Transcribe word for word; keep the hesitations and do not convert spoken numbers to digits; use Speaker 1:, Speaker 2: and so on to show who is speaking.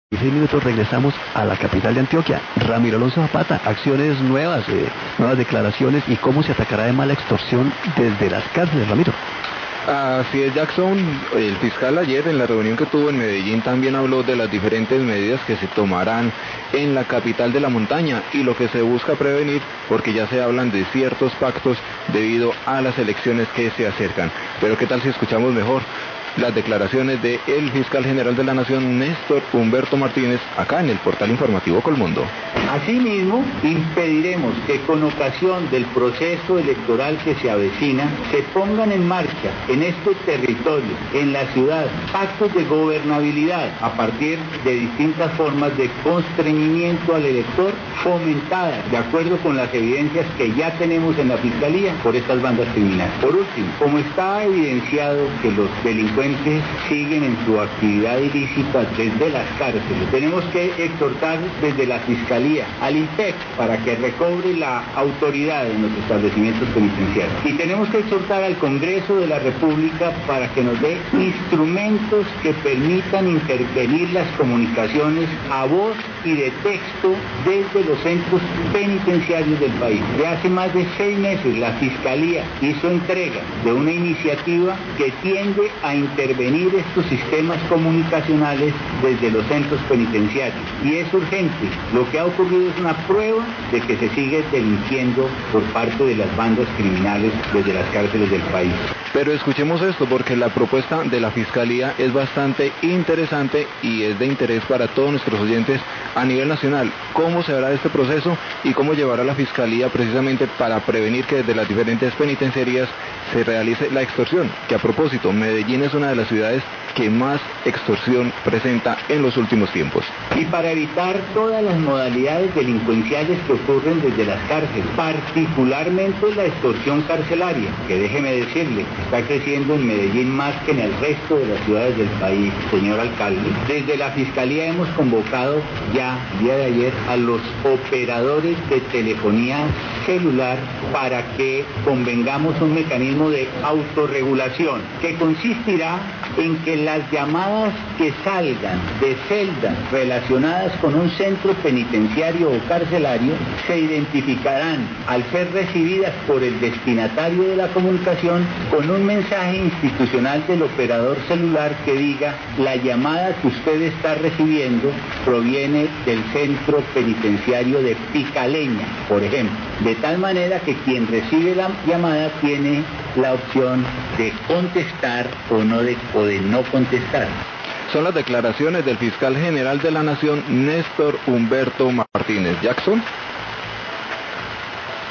Speaker 1: Seis minutos regresamos a la capital de Antioquia. Ramiro Alonso Zapata, acciones nuevas, eh, nuevas declaraciones y cómo se atacará de mala extorsión desde las cárceles, Ramiro.
Speaker 2: Así es, Jackson. El fiscal ayer en la reunión que tuvo en Medellín también habló de las diferentes medidas que se tomarán en la capital de la montaña y lo que se busca prevenir, porque ya se hablan de ciertos pactos debido a las elecciones que se acercan. Pero ¿qué tal si escuchamos mejor las declaraciones del fiscal general de la Nación, Néstor Humberto Martínez, acá en el portal informativo Colmundo?
Speaker 3: Asimismo, impediremos que con ocasión del proceso electoral que se avecina, se pongan en marcha en este territorio, en la ciudad, pactos de gobernabilidad a partir de distintas formas de constreñimiento al elector, fomentadas de acuerdo con las evidencias que ya tenemos en la Fiscalía por estas bandas criminales. Por último, como está evidenciado que los delincuentes siguen en su actividad ilícita desde las cárceles, tenemos que exhortar desde la Fiscalía al INPEC para que recobre la autoridad en los establecimientos penitenciarios. Y tenemos que exhortar al Congreso de la República para que nos dé instrumentos que permitan intervenir las comunicaciones a voz y de texto desde los centros penitenciarios del país. De hace más de seis meses la Fiscalía hizo entrega de una iniciativa que tiende a intervenir estos sistemas comunicacionales desde los centros penitenciarios. Y es urgente. Lo que ha ocurrido es una prueba de que se sigue delinquiendo por parte de las bandas criminales desde las cárceles del país.
Speaker 2: Pero escuchemos esto, porque la propuesta de la Fiscalía es bastante interesante y es de interés para todos nuestros oyentes a nivel nacional. ¿Cómo se hará este proceso y cómo llevará la Fiscalía precisamente para prevenir que desde las diferentes penitenciarías se realice la extorsión? Que a propósito, Medellín es una de las ciudades que más extorsión presenta en los últimos tiempos.
Speaker 3: Y para evitar todas las modalidades delincuenciales que ocurren desde las cárceles, particularmente la extorsión carcelaria, que déjeme decirle, está creciendo en Medellín más que en el resto de las ciudades del país, señor alcalde. Desde la Fiscalía hemos convocado ya, el día de ayer, a los operadores de telefonía celular para que convengamos un mecanismo de autorregulación que consistirá en que las llamadas que salgan de celdas relacionadas con un centro penitenciario o carcelario se identificarán al ser recibidas por el destinatario de la comunicación con un mensaje institucional del operador celular que diga: la llamada que usted está recibiendo proviene del centro penitenciario de Picaleña, por ejemplo, de tal manera que quien recibe la llamada tiene la opción de contestar o no de, o de no contestar.
Speaker 2: Son las declaraciones del fiscal general de la Nación, Néstor Humberto Martínez. Jackson.